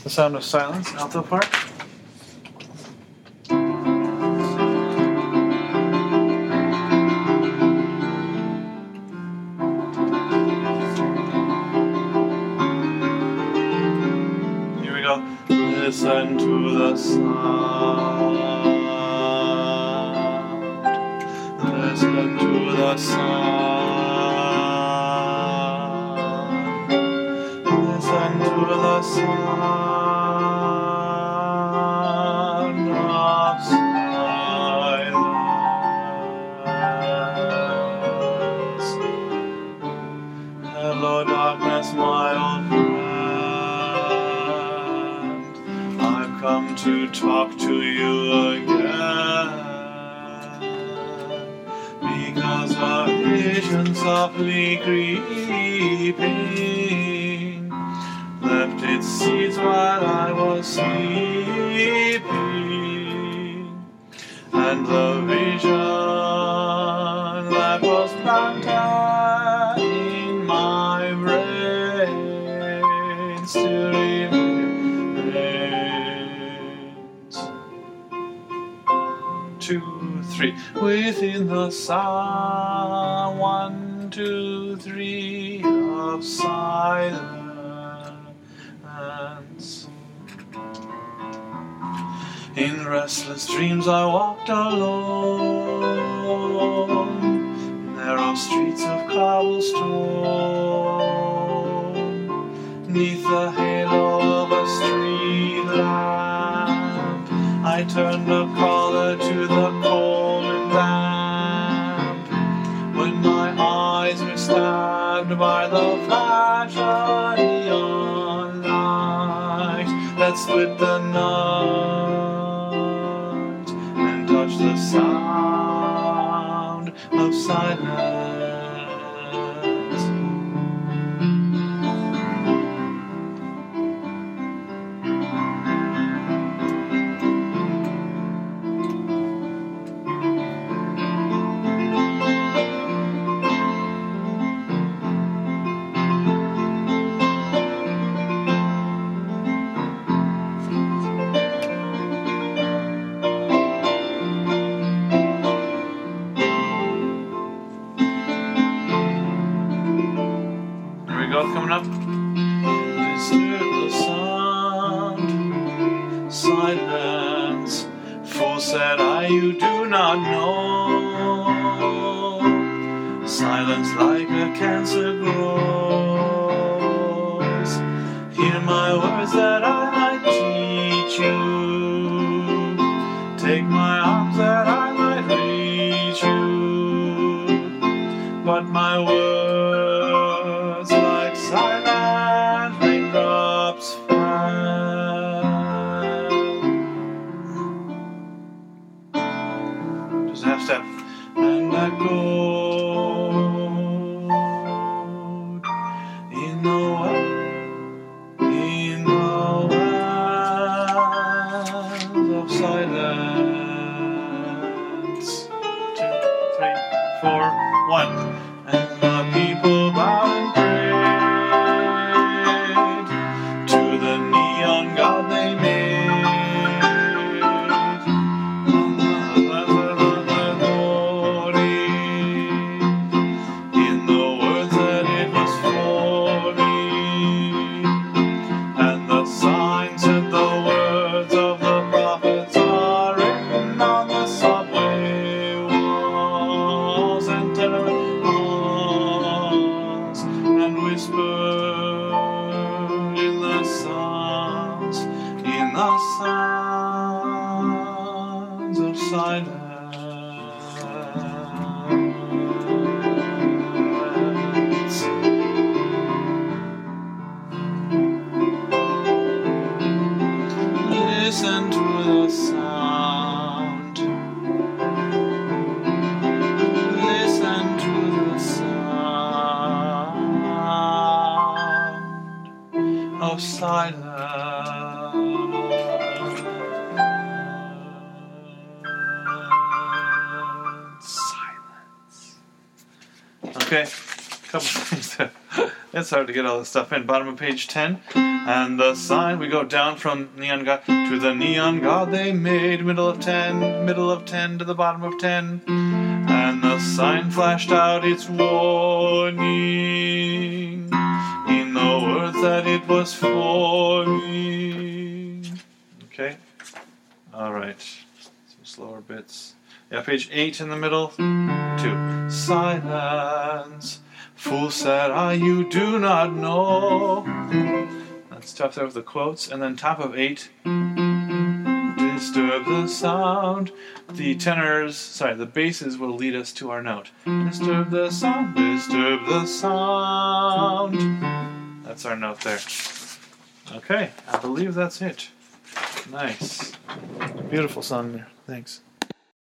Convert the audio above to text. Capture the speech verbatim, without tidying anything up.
The Sound of Silence, alto part. Here we go. Listen to the sound. Listen to the sound. Listen to the sound. Hello, darkness, my old friend. I've come to talk to you again, because a vision softly creeping left its seeds while I was sleeping, and the vision that was planted in my brain still remains. Two, three, within the sound, one, two, three, of silence. In restless dreams I walked alone, narrow streets of cobblestone, neath the halo of a street lamp. I turned a collar to the cold and damp, when my eyes were stabbed by the flash of neon light that split the night and touched the sound of silence. Coming up. Disturb the sound, silence. Fool, said I, you do not know. Silence like a cancer grows. Hear my words that I might teach you. Take my arms that I might reach you. But my words like silent raindrops fell. Just half step. And echoed in the wells, in the wells of silence. Two, three, four, one. And the people bowed and prayed to the neon god they made. In the words that it was for me, and the sign said the words of the prophets are written on the subway walls and tenement halls, and whispered in the sounds, in the sounds of silence. Listen to the sound. Listen to the sound of silence. Silence. Okay, couple things there. It's hard to get all this stuff in. Bottom of page ten. And the sign, we go down from neon god to the neon god they made, middle of ten, middle of ten to the bottom of ten. And the sign flashed out its warning in the words that it was forming. Okay? Alright. Some slower bits. Yeah, page eight in the middle. Two. Silence. Fool, said I, you do not know. That's tough there with the quotes. And then top of eight. Disturb the sound. The tenors, sorry, the basses will lead us to our note. Disturb the sound, disturb the sound. That's our note there. Okay, I believe that's it. Nice. Beautiful song there. Thanks.